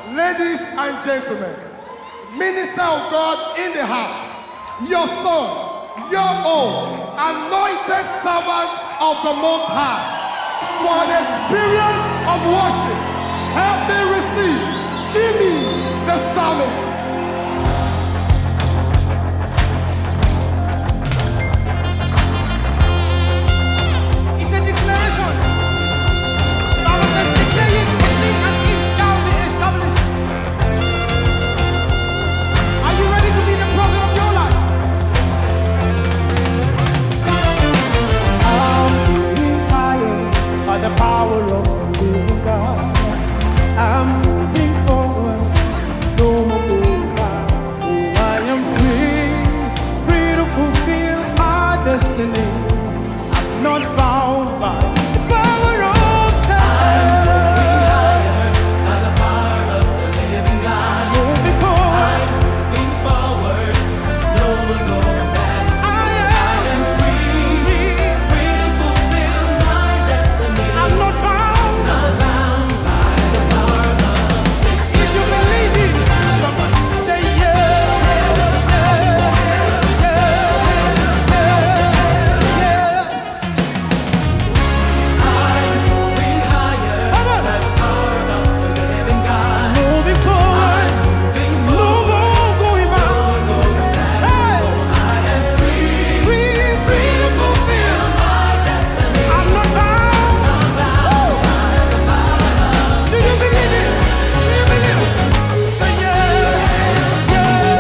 Ladies and gentlemen, minister of God in the house, your son, your own, anointed servant of the Most High, for an experience of worship, help me receive Jimmy the Psalmist. It's a declaration. The Bible says, declare ye a thing and it shall be established. Are you ready to be the prophet of your life? I'm moving higher by the power of the living God. I'm moving forward, no more going back. Oh, I am free, free to fulfill my destiny. I'm not bound by the power of Satan. By the power of the living God, Moving forward, moving forward, no more going back. I am Free to fulfill my destiny. I'm not bound. Not bound by the power of If you believe it, somebody say yeah, yeah, yeah, yeah. I'm moving higher. Come on. By the power of the living God, Moving forward, moving no forward, more going back. going back. Hey, I am free, free, free to fulfill my destiny. I'm not bound. Do you believe it? Do you believe it? Say yeah, yeah,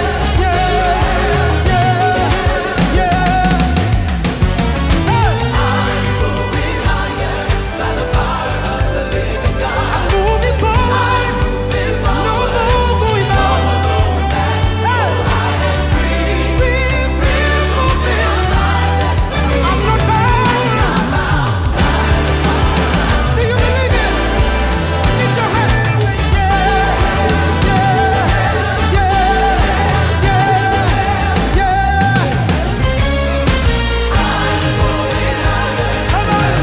yeah, yeah, yeah. Hey, Going higher by the power of the living God. moving forward, Moving no forward, more going back. Hey, free, free, free to fulfill my destiny. I'm not bound. Do you believe it? Lift your hands and say yeah, yeah, yeah, yeah, yeah. Come on.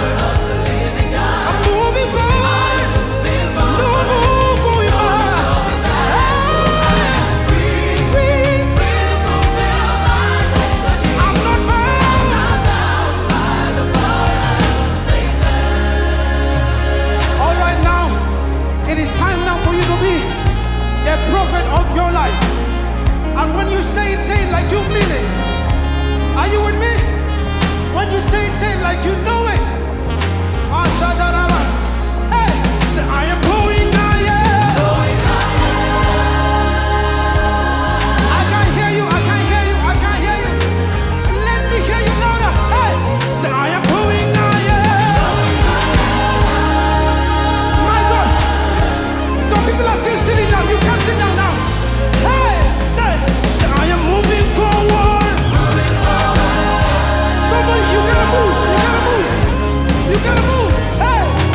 I'm moving forward. No more going back. Free, I'm not bound. All right, now it is time now for you to be the prophet of your life. And when you say it like you mean it. Are you with me? When you say it like you know it. Hey, say I am going higher. I can't hear you. I can't hear you. I can't hear you. Let me hear you louder. Hey, say I am going higher. My God. Some people are still sitting down. You can't sit down now. Hey, say I am moving forward. Somebody, you gotta move. You gotta move. You gotta move. Hey,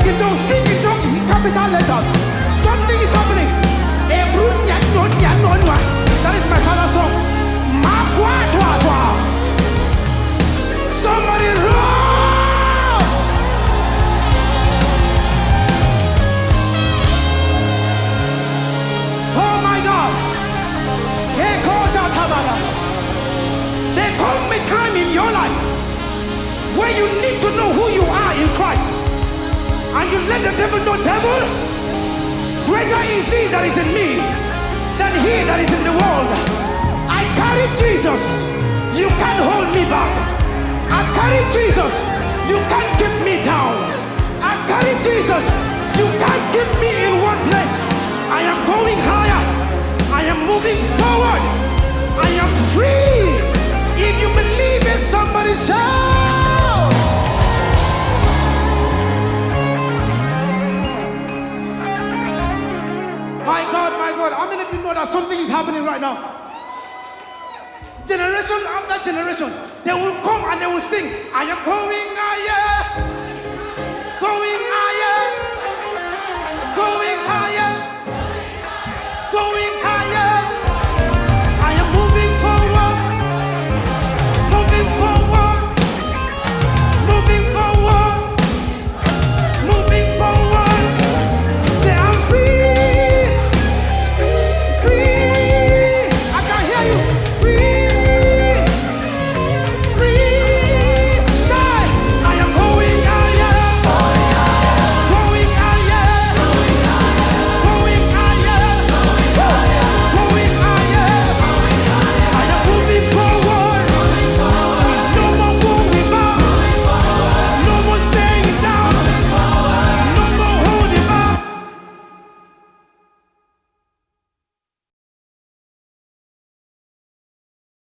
in tongues, speak in tongues in capital letters. Something is happening. That is my father's song. Somebody roar! Oh my God! There comes a time in your life where you need to know who you are in Christ, and you let the devil know, devil, greater is he that is in me than he that is in the world. I carry Jesus, you can't hold me back. I carry Jesus, you can't keep me down. I carry Jesus, you can't keep me in one place. I am going higher, I am moving forward, I am free. If you believe it, somebody shout. My God, how many of you know that something is happening right now? Generation after generation, they will come and they will sing, I am going higher, going higher, going